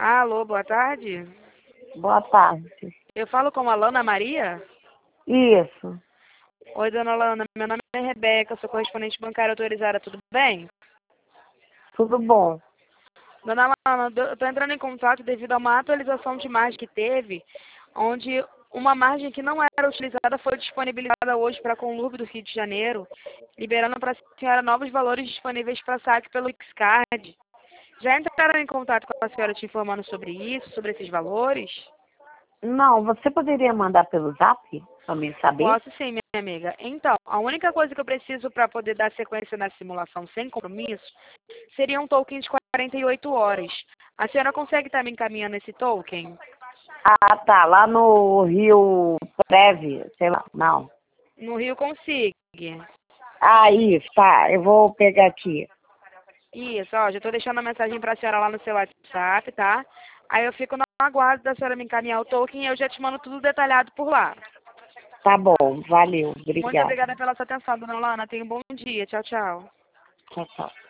Alô, boa tarde. Boa tarde. Eu falo com a Lana Maria? Isso, Oi, dona Lana, meu nome é Rebeca, sou correspondente bancária autorizada, tudo bem? tudo bom. Dona Lana, eu estou entrando em contato devido a uma atualização de margem que teve, onde uma margem que não era utilizada foi disponibilizada hoje para a Conlurb do Rio de Janeiro, liberando para a senhora novos valores disponíveis para saque pelo Xcard. Já entraram em contato com a senhora te informando sobre isso, sobre esses valores? Não, você poderia mandar pelo zap para mim saber? Posso sim, minha amiga. Então, a única coisa que eu preciso para poder dar sequência na simulação sem compromisso seria um token de 48 horas. A senhora consegue estar me encaminhando esse token? Ah, tá, lá no Rio Preve, sei lá, não. No Rio consigo. Ah, isso, tá, eu vou pegar aqui. Isso, ó, já estou deixando a mensagem para a senhora lá no seu WhatsApp, tá? Aí eu fico no aguardo da senhora me encaminhar o token e eu já te mando tudo detalhado por lá. Tá bom, valeu, Muito obrigada. obrigada pela sua atenção, dona Lana. Tenha um bom dia. Tchau, tchau. Tchau, tchau.